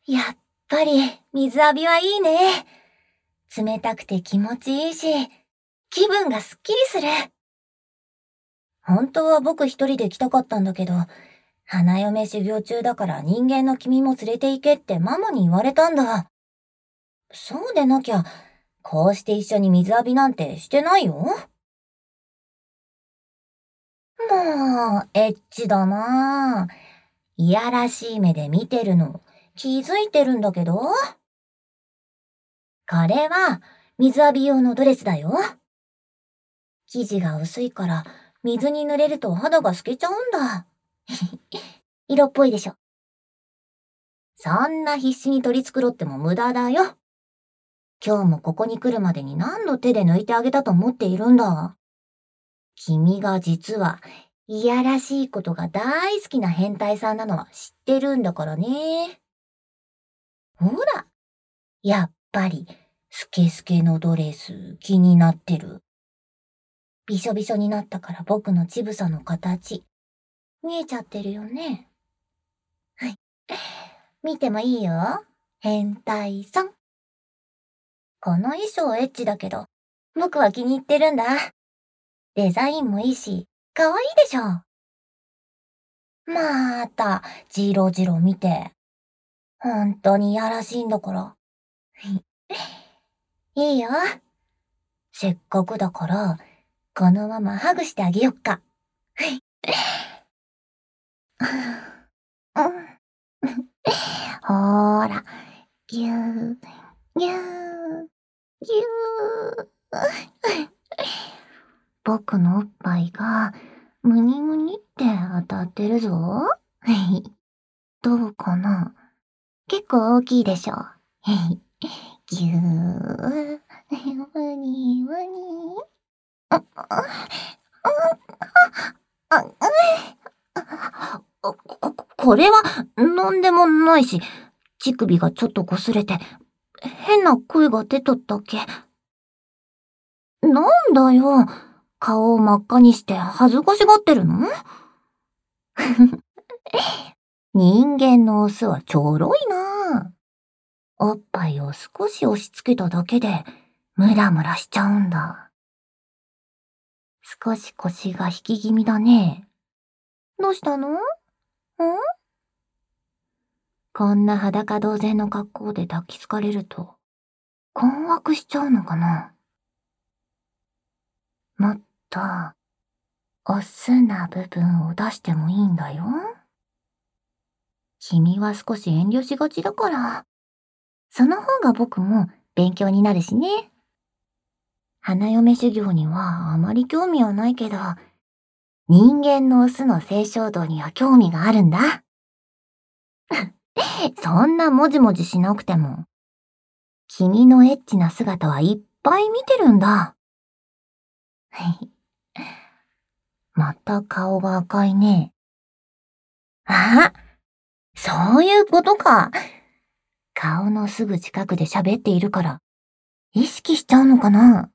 やっぱり水浴びはいいね。冷たくて気持ちいいし、気分がすっきりする。本当は僕一人で来たかったんだけど、花嫁修行中だから人間の君も連れて行けってママに言われたんだ。そうでなきゃ、こうして一緒に水浴びなんてしてないよ。もう、エッチだなぁ。いやらしい目で見てるの、気づいてるんだけど。これは、水浴び用のドレスだよ。生地が薄いから、水に濡れると肌が透けちゃうんだ。色っぽいでしょ。そんな必死に取り繕っても無駄だよ。今日もここに来るまでに何度手で抜いてあげたと思っているんだ。君が実は、いやらしいことが大好きな変態さんなのは知ってるんだからね。ほら、やっぱり、スケスケのドレス気になってる。びしょびしょになったから僕の乳房の形、見えちゃってるよね。はい。見てもいいよ。変態さん。この衣装エッチだけど、僕は気に入ってるんだ。デザインもいいし、可愛いでしょ。また、じろじろ見て。本当にやらしいんだから。いいよ。せっかくだから、このままハグしてあげよっか。ほーら、ぎゅー、ぎゅー、ぎゅー。僕のおっぱいが、むにむにって当たってるぞ。どうかな？結構大きいでしょ。ぎゅー、むにむに。これは、なんでもないし、乳首がちょっと擦れて、変な声が出とったっけ。なんだよ、顔を真っ赤にして恥ずかしがってるの？人間のオスはちょろいな。おっぱいを少し押し付けただけで、ムラムラしちゃうんだ。少し腰が引き気味だね。どうしたの？こんな裸同然の格好で抱きつかれると、困惑しちゃうのかな？もっと、おすな部分を出してもいいんだよ。君は少し遠慮しがちだから、その方が僕も勉強になるしね。花嫁修行にはあまり興味はないけど、人間のオスの性衝動には興味があるんだ。そんなもじもじしなくても、君のエッチな姿はいっぱい見てるんだ。また顔が赤いね。あ、そういうことか。顔のすぐ近くで喋っているから、意識しちゃうのかな？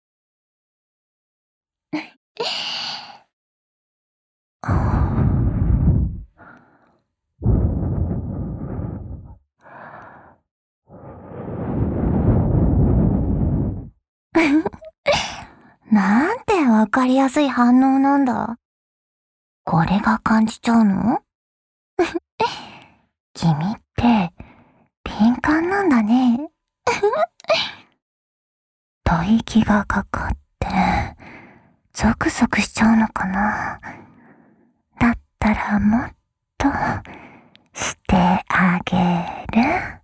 なんてわかりやすい反応なんだ。これが感じちゃうの？君って敏感なんだね。吐息がかかってゾクゾクしちゃうのかな。だったらもっとしてあげる。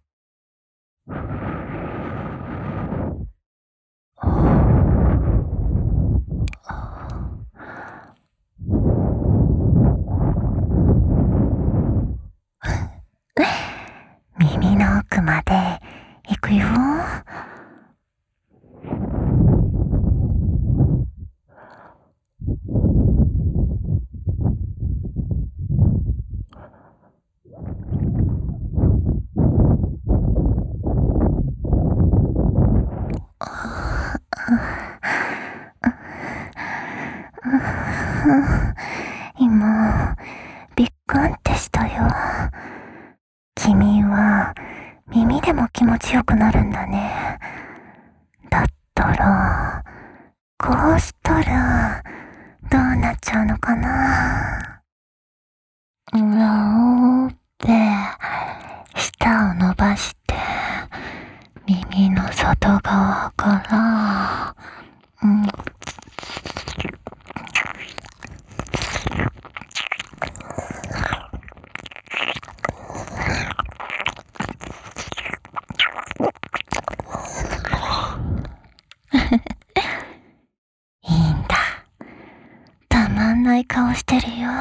耳の奥まで行くよ。今、びっくんってしたよ。君はたらどうなっちゃうのかな。うわおって舌を伸ばして耳の外側からいいんだ。たまんない顔してるよ。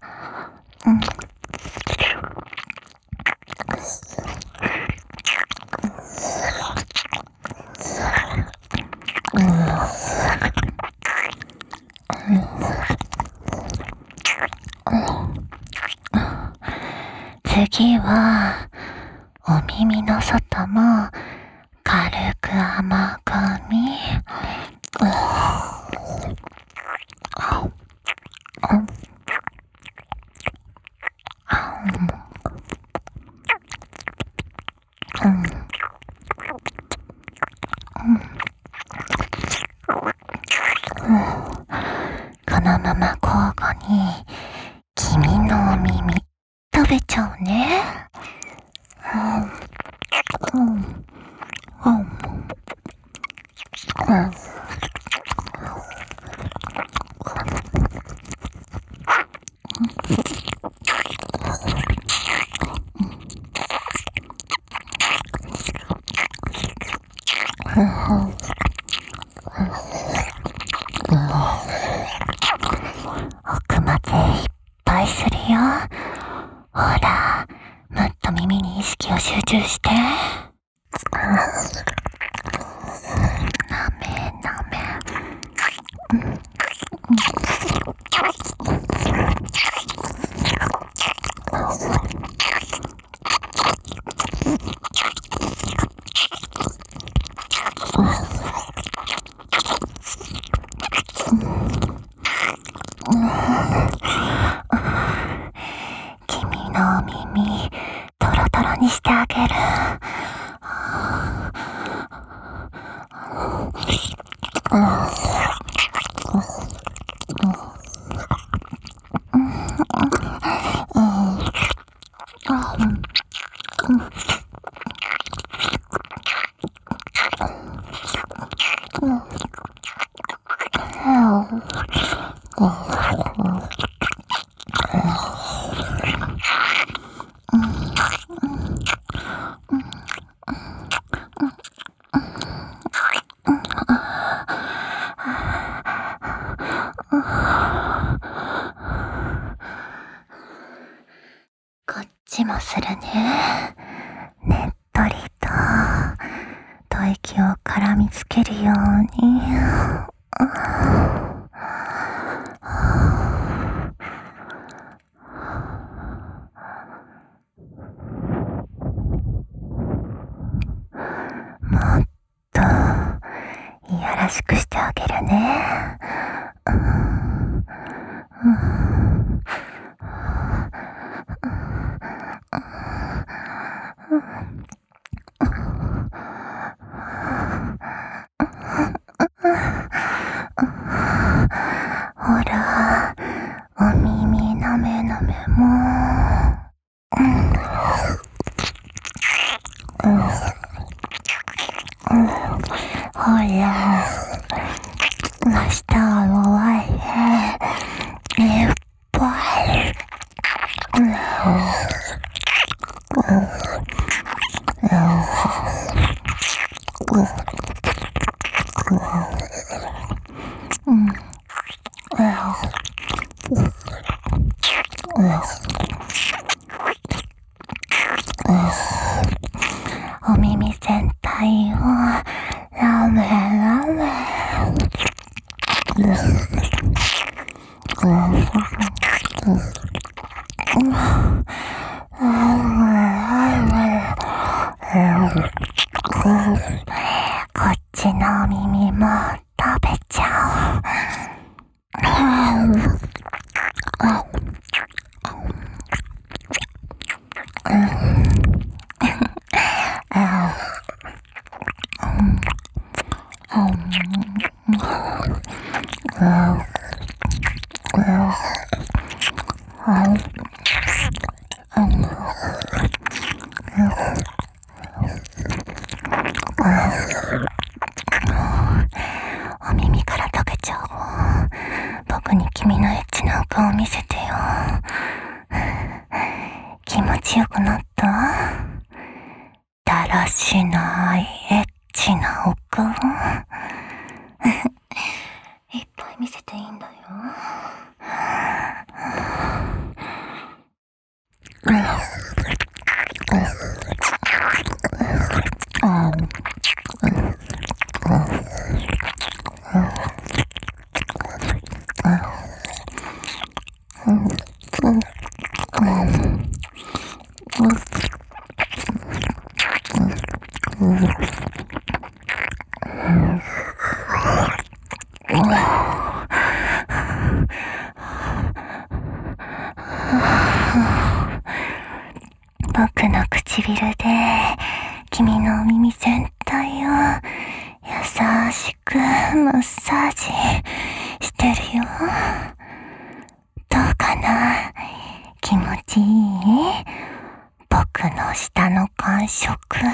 次はお耳の外も軽く甘噛み。このまま交互に君のお耳食べちゃうね。奥までいっぱいするよ。ほら、もっと耳に意識を集中して。なめなめ。君のお耳トロトロにしてあげる。こっちもするね。ねっとりと吐息を絡みつけるように。もっといやらしくしてあげるね。ほら、お耳なめなめも。ほら、明日は弱いね。いっぱい。お耳全体をラメラメ。こっちのお耳も食べちゃう。 お耳から溶けちゃう。僕に君のエッチなお顔見せてよ。気持ちよくなった？だらしないエッチなお顔。いっぱい見せていいんだよ。僕の唇で君のお耳全体を優しくマッサージしてるよ。どうかな？気持ちいい？僕の舌の感触。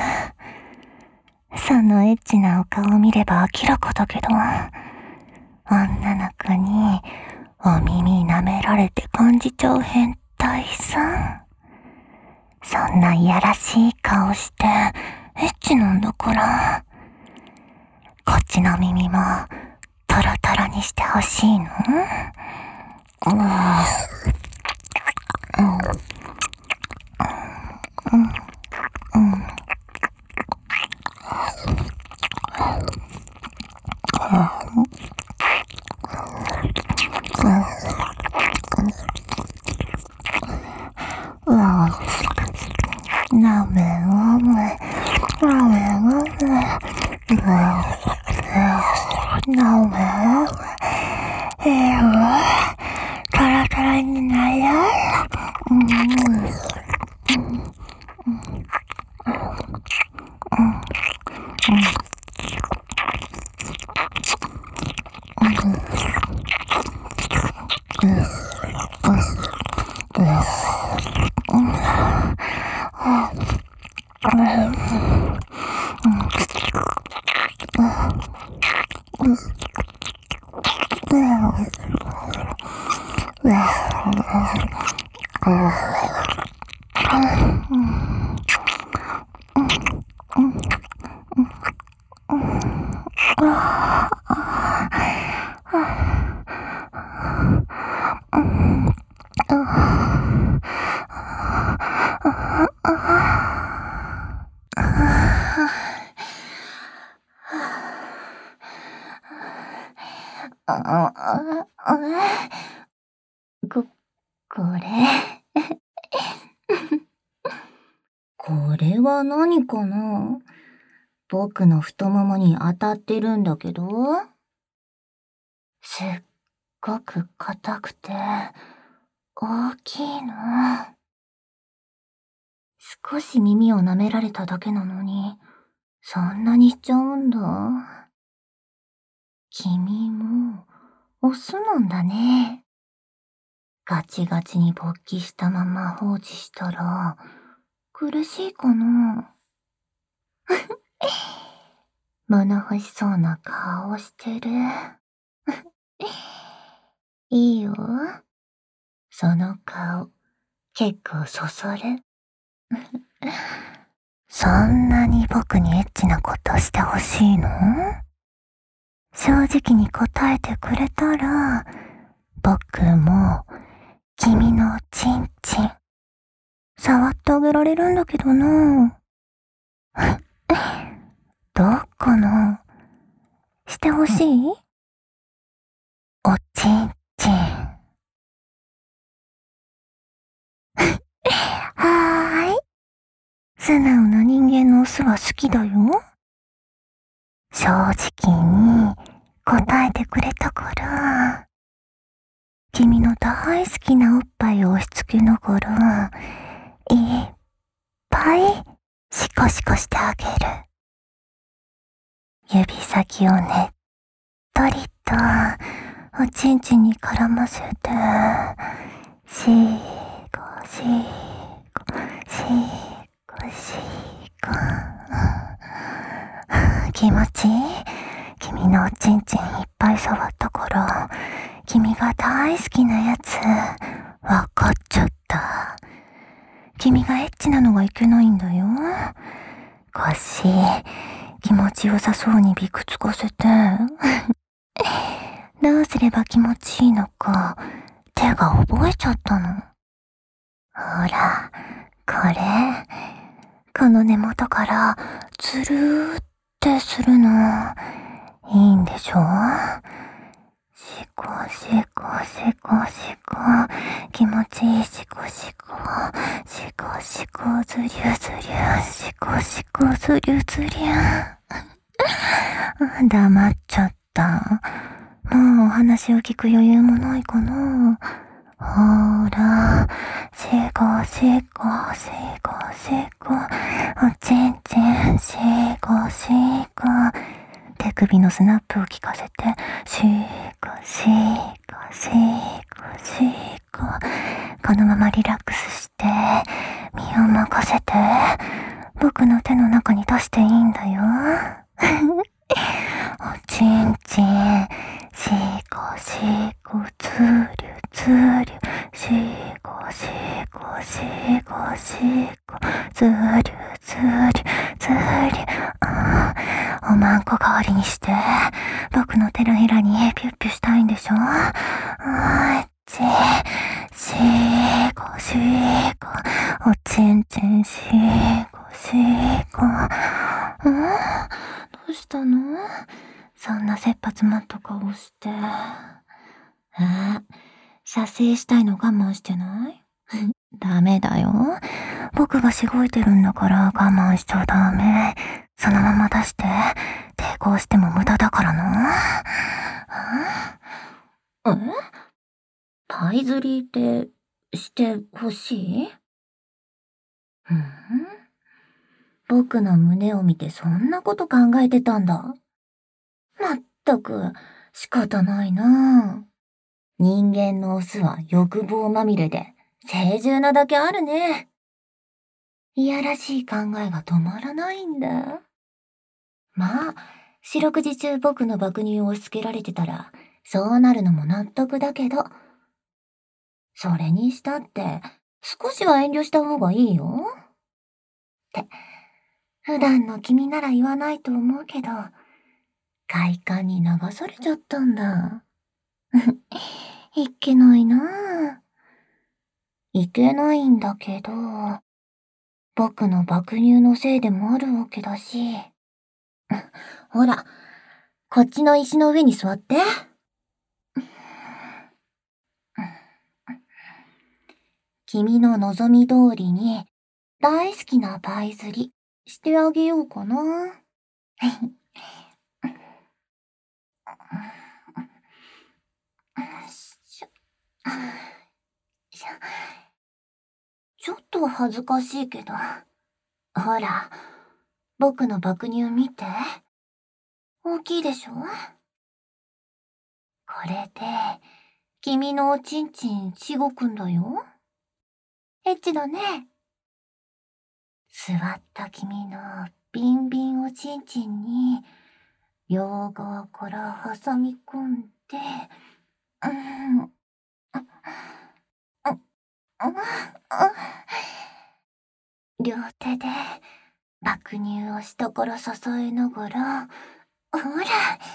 そのエッチなお顔を見れば明らかだけど、女の子にお耳舐められて感じちゃう変態さん。そんないやらしい顔してエッチなんだから、こっちの耳もトロトロにしてほしいの？トロトロになる。これこれは何かな？僕の太ももに当たってるんだけど、すっごく硬くて大きいの。少し耳を舐められただけなのに、そんなにしちゃうんだ。君もオスなんだね。ガチガチに勃起したまま放置したら苦しいかな？物欲しそうな顔をしてる。いいよ。その顔、結構そそる。そんなに僕にエッチなことしてほしいの？正直に答えてくれたら、僕も君のチンチン触ってあげられるんだけどな。どうかな？してほしい？おちんちん。はーい。素直な人間のオスは好きだよ。正直に答えてくれたから、君の大好きなおっぱいを押し付けながら、いっぱいシコシコしてあげる。指先をねっとりとおちんちんに絡ませて、しーこしーこ、しーこしーこ。気持ちいい？君のおちんちんいっぱい触ったから、君が大好きなやつ、わかっちゃった。君がエッチなのがいけないんだよ。コッシー、気持ちよさそうにびくつかせて。どうすれば気持ちいいのか、手が覚えちゃったの。ほら、これ。この根元からつるーってするの。いいんでしょ？しこしこしこしこ。気持ちいいしこしこ。しこしこずりゅずりゅ。しこしこずりゅずりゅ。黙っちゃった。もうお話を聞く余裕もないかな。ほら、しこしこしこしこ。おちんちんしこしこ。手首のスナップを聞かせて、しこしこしこしこ。このままリラックスして、身を任せて、僕の手の中に出していいんだよ。おちんちん、しこしこつりゅつりゅ。しこしこしこしこ。つりゅつりゅつりゅ。おまんこ代わりにして、僕の手のひらにピュッピュしたいんでしょ？しこしこ。おちんちんしこしこ。どうしたの？そんな切羽詰まった顔して。射精したいの我慢してない？ダメだよ。僕がしごいてるんだから我慢しちゃダメ。そのまま出して、抵抗しても無駄だからな。パイ釣りってしてほしい？僕の胸を見てそんなこと考えてたんだ。まったく仕方ないな。人間のオスは欲望まみれで清純なだけあるね。いやらしい考えが止まらないんだ。まあ、四六時中僕の爆乳を押し付けられてたら、そうなるのも納得だけど、それにしたって、少しは遠慮した方がいいよ。って、普段の君なら言わないと思うけど、快感に流されちゃったんだ。いけないなぁ。いけないんだけど、僕の爆乳のせいでもあるわけだし。ほら、こっちの石の上に座って。君の望み通りに大好きなパイ釣りしてあげようかな。ちょっと恥ずかしいけど。ほら、僕の爆乳見て。大きいでしょ？これで、君のおちんちんしごくんだよ。エッチだね。座った君のビンビンおちんちんに、両側から挟み込んで、両手で爆乳を下から支えながら、ほら、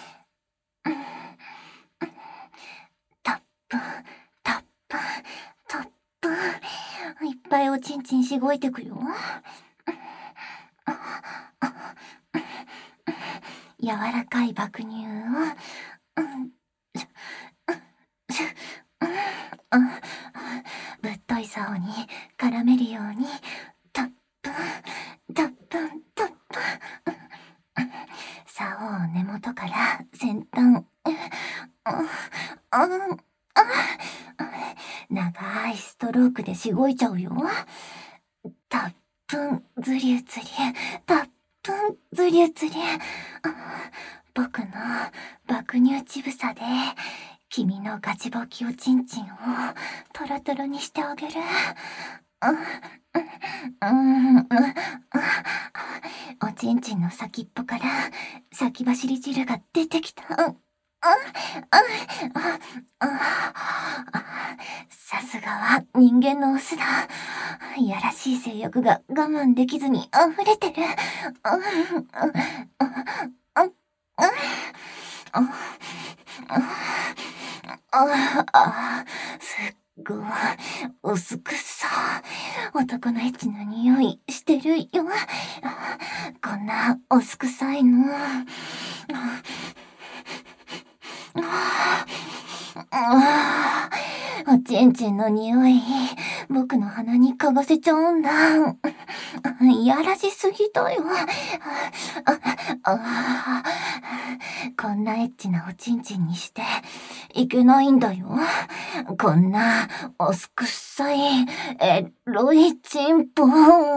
タップ、タップ、タップ、いっぱいおちんちんしごいてくよ。柔らかい爆乳を、ぶっとい竿に絡めるように、タップン、タップン、タップン。竿を根元から先端、長いストロークでしごいちゃうよ。タップン、ズリュズリュ、タップン、ズリュズリュ。僕の爆乳ちぶさで君のガチボキおちんちんをトロトロにしてあげる。おちんちんの先っぽから先走り汁が出てきた。さすがは人間のオスだ。いやらしい性欲が我慢できずに溢れてる。すっごいおすくさ。男のエッチな匂いしてるよ。こんなおすくさいの。おちんちんの匂い、僕の鼻に嗅がせちゃうんだ。いやらしすぎだよ。こんなエッチなおちんちんにしていけないんだよ。こんなおすくさいエロいチンポ。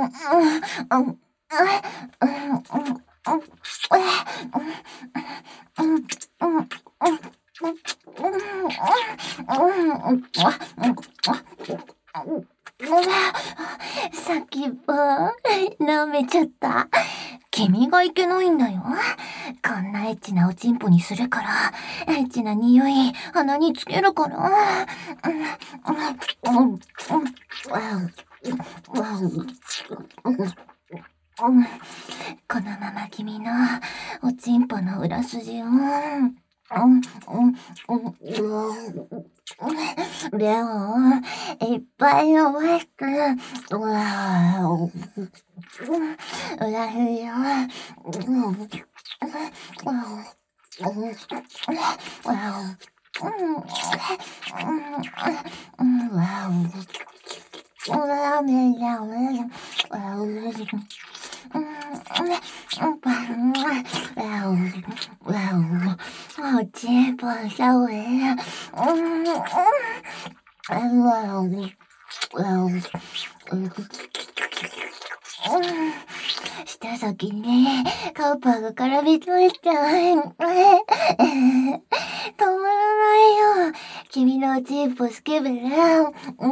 先っぽ舐めちゃった。君がいけないんだよ。こんなエッチなおちんぽにするから、エッチな匂い鼻につけるから。このまま君のおちんぽの裏筋を量をいっぱい伸ばして、裏筋おちんぽさおれ。舌先にカウパーが絡みついちゃう。止まらないよ。君のおちんぽスケベだ。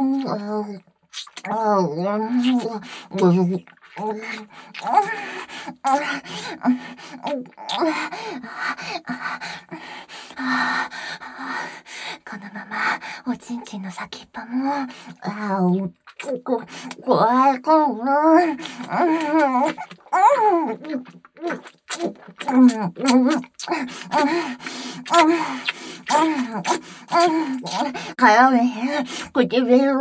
このままおちんちんの先っぽも怖い早め唇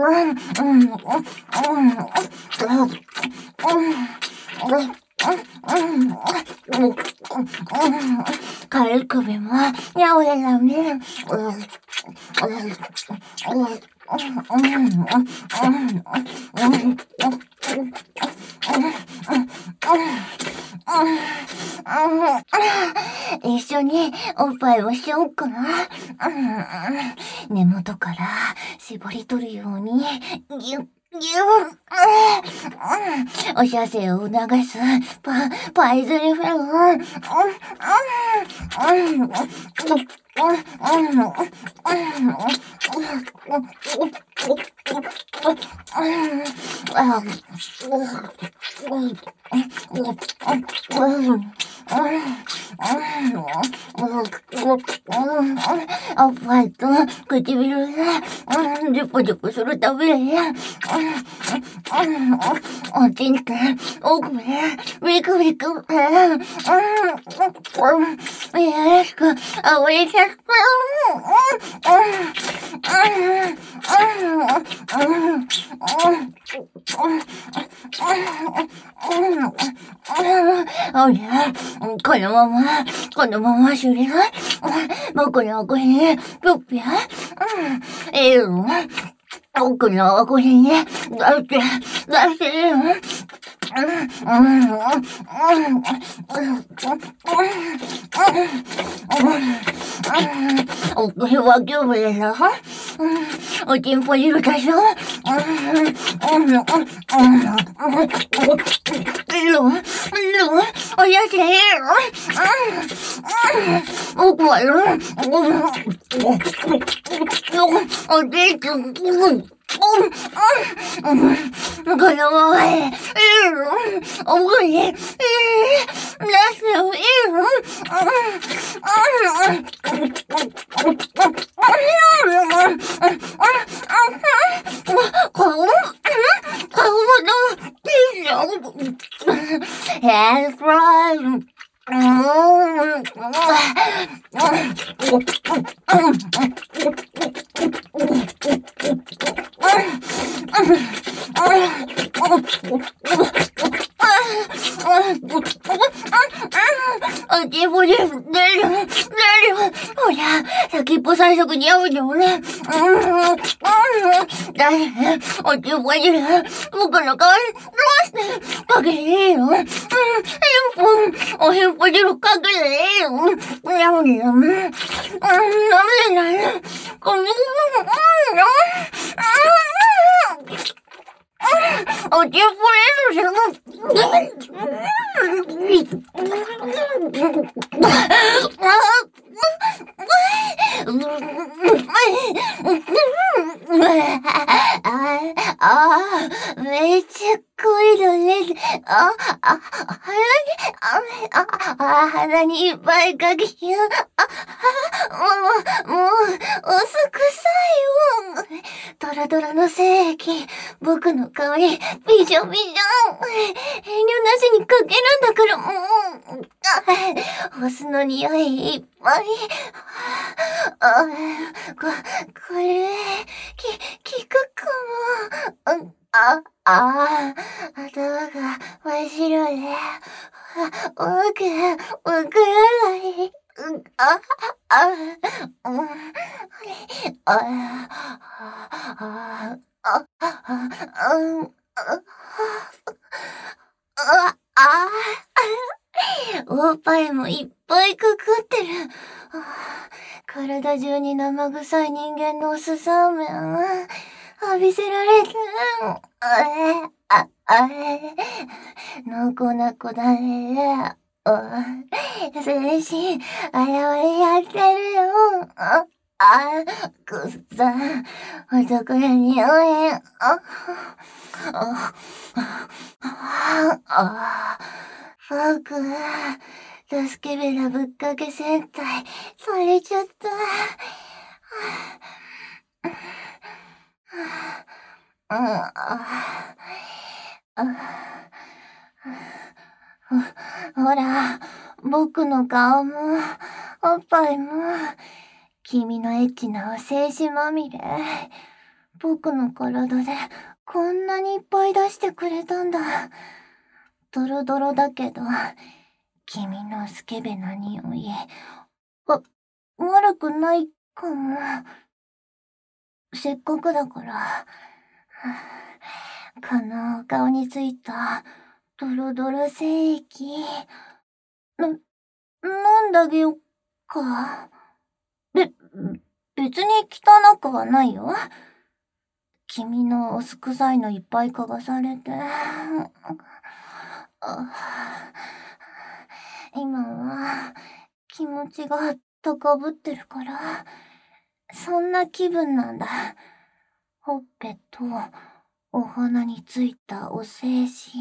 軽い首もやおやらね。一緒におっぱいをしようかな。根元から絞り取るようにギュッお射精を促すパイズリフェル。おっぱいと唇でジュポジュポするたびにおちんって奥へビクビクよろしくあおりちゃったおりゃこのまましゅりが僕のおにぴょっぴゃ僕のおに出してよ。奥にはキューブでな。おちんぽいるでしょ。 おやすみ。僕はおじいちゃん。このままで、おぐり、ラスを先っぽ最速に会うよね。おちぼり、僕の顔にどうしてかけていいの？おへんぽじるかけていいの？やめやめ。ダメだよ。このおちぼりのめっちゃ濃いのね。鼻にいっぱいかけよう。もう、薄くさいよ。ドロドロの精液、僕の顔にびしょびしょ。遠慮なしにかけるんだから、もう。お酢の匂いいっぱい。これ、効くかも。頭が真っ白で、わからない。おっぱいもいっぱいかかってる。体中に生臭い人間のおすさめ浴びせられてる。のこなこだね。全身、あやわれやってるよ。くっさ、男の匂い。僕、助けべらぶっかけ戦隊、されちゃった。ほら、僕の顔も、おっぱいも、君のエッチなお精子まみれ。僕の体でこんなにいっぱい出してくれたんだ。ドロドロだけど、君のスケベな匂い、悪くないかも。せっかくだから、この顔についたドロドロ精液、飲んであげよっか。別に汚くはないよ。君のおすくさいのいっぱい嗅がされて。今は気持ちが高ぶってるから、そんな気分なんだ。ほっぺとお鼻についたお精子。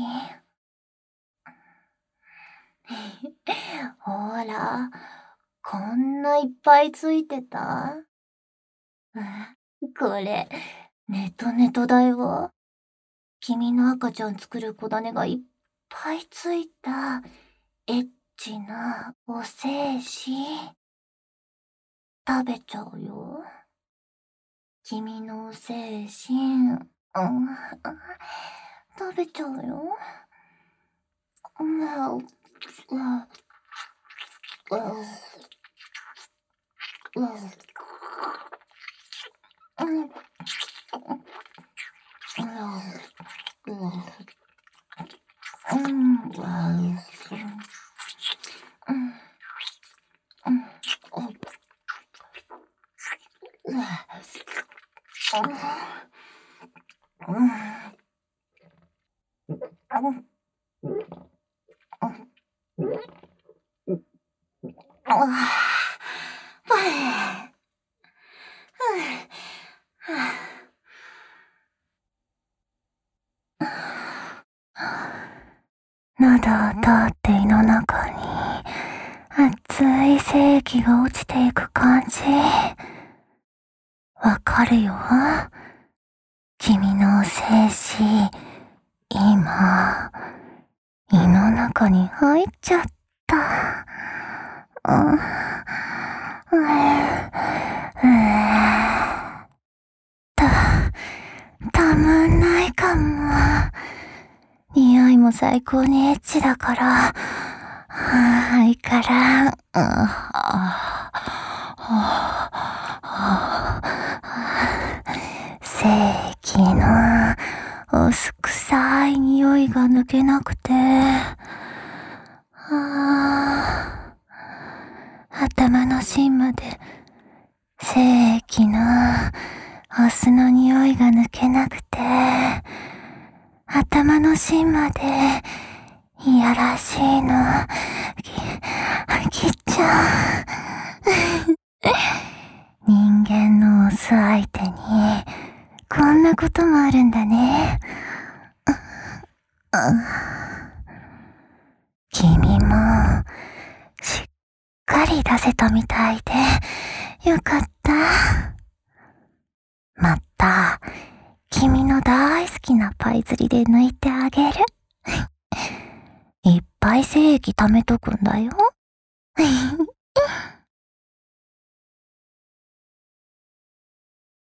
ほら、こんないっぱいついてた。これ、ネトネトだよ。君の赤ちゃん作る子種がいっぱいついた、エッチなお精子。食べちゃうよ。君のお精子、食べちゃうよ。 だって胃の中に熱い精液が落ちていく感じ。わかるよ。君の精子、今、胃の中に入っちゃった。たまんないかも。匂いも最高にエッチだから、いいから、精液の薄臭い匂いが抜けなくて、頭の芯まで精液のお酢の匂いが抜けなくて、頭の芯までいやらしいの切っちゃう。人間のオス相手にこんなこともあるんだね。君もしっかり出せたみたいでよかった。また君の大好きなパイ釣りで抜いてあげる。いっぱい精液貯めとくんだよ。